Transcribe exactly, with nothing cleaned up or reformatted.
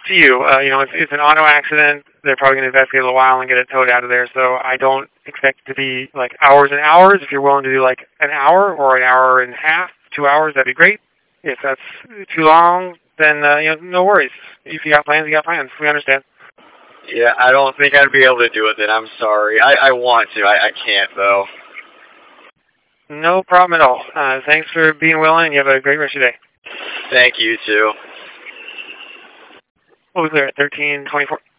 to you. Uh, you know, if it's an auto accident, they're probably going to investigate a little while and get it towed out of there. So I don't expect it to be like hours and hours. If you're willing to do like an hour or an hour and a half, two hours, that'd be great. If that's too long, then uh, you know, no worries. If you got plans, you got plans. We understand. Yeah, I don't think I'd be able to do it then. I'm sorry. I, I want to. I, I can't, though. No problem at all. Uh, thanks for being willing. You have a great rest of your day. Thank you, too. What was there? thirteen twenty-four?